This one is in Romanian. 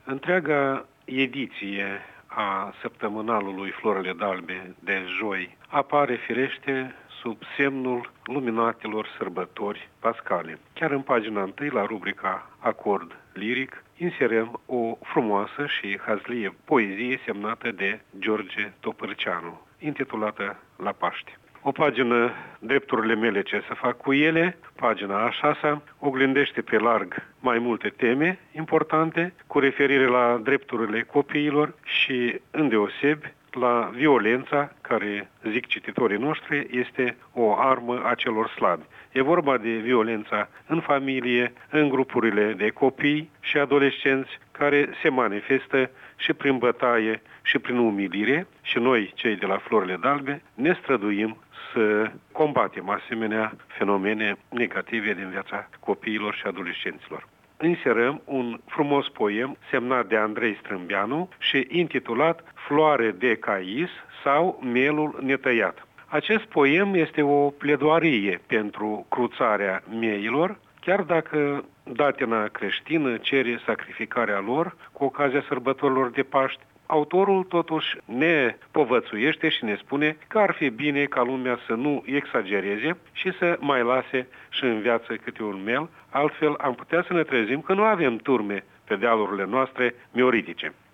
Întreaga ediție a săptămânalului Florile d'Albe de joi apare firește sub semnul luminatelor sărbători pascale. Chiar în pagina 1, la rubrica Acord liric, inserăm o frumoasă și hazlie poezie semnată de George Topârceanu, intitulată La Paște. O pagină, Drepturile mele, ce să fac cu ele, pagina a 6-a, oglindește pe larg mai multe teme importante cu referire la drepturile copiilor și, îndeosebi, la violența, care, zic cititorii noștri, este o armă a celor slabi. E vorba de violența în familie, în grupurile de copii și adolescenți, care se manifestă și prin bătaie și prin umilire, și noi, cei de la Florile d'Albe, ne străduim să combatem asemenea fenomene negative din viața copiilor și adolescenților. Inserăm un frumos poem semnat de Andrei Strâmbeanu și intitulat Floare de cais sau Mielul netăiat. Acest poem este o pledoarie pentru cruțarea mieilor, chiar dacă datina creștină cere sacrificarea lor cu ocazia sărbătorilor de Paști. Autorul totuși ne povățuiește și ne spune că ar fi bine ca lumea să nu exagereze și să mai lase și în viață câte un mel, altfel am putea să ne trezim că nu avem turme pe dealurile noastre mioritice.